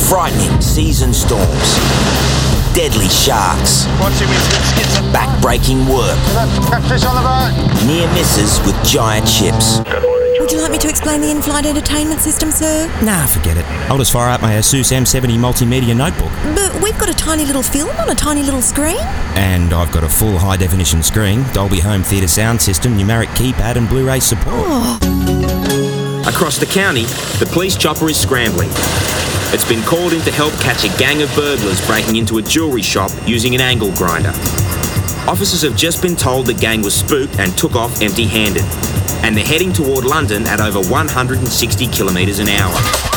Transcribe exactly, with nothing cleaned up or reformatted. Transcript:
frightening season storms, deadly sharks, back-breaking work, near misses with giant ships. Would you like me to explain the in-flight entertainment system, sir? Nah, forget it. I'll just fire up my Asus M seventy multimedia notebook. But we've got a tiny little film on a tiny little screen. And I've got a full high-definition screen, Dolby Home Theatre sound system, numeric keypad and Blu-ray support. Oh. Across the county, the police chopper is scrambling. It's been called in to help catch a gang of burglars breaking into a jewellery shop using an angle grinder. Officers have just been told the gang was spooked and took off empty-handed. And they're heading toward London at over one hundred sixty kilometres an hour.